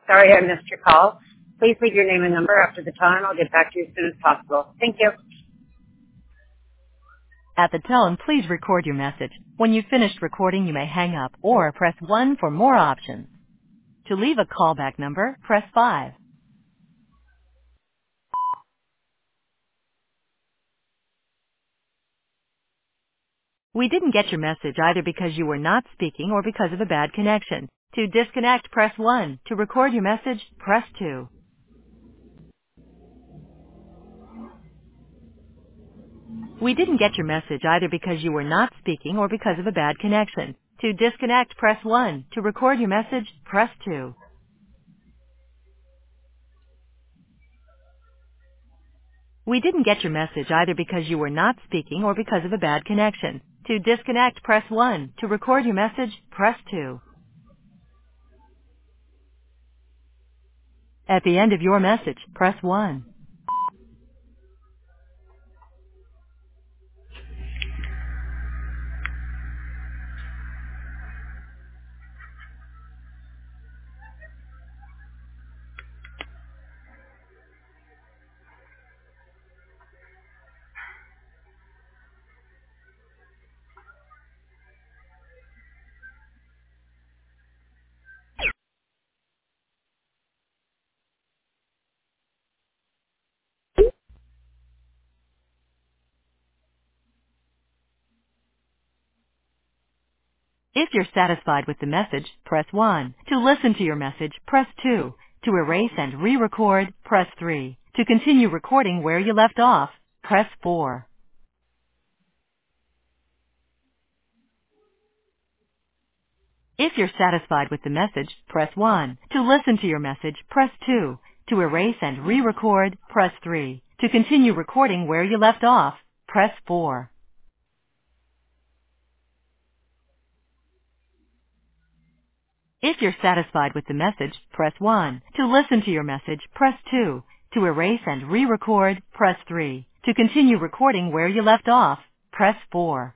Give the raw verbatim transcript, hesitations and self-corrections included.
Sorry I missed your call. Please leave your name and number after the tone. I'll get back to you as soon as possible. Thank you. At the tone, please record your message. When you've finished recording, you may hang up or press one for more options. To leave a callback number, press five. We didn't get your message either because you were not speaking or because of a bad connection. To disconnect, press one. To record your message, press two. We didn't get your message either because you were not speaking or because of a bad connection. To disconnect, press one. To record your message, press two. We didn't get your message either because you were not speaking or because of a bad connection. To disconnect, press one. To record your message, press two. At the end of your message, press one. If you're satisfied with the message, press one. To listen to your message, press two. To erase and re-record, press three. To continue recording where you left off, press four. If you're satisfied with the message, press one. To listen to your message, press two. To erase and re-record, press three. To continue recording where you left off, press four. If you're satisfied with the message, press one. To listen to your message, press two. To erase and re-record, press three. To continue recording where you left off, press four.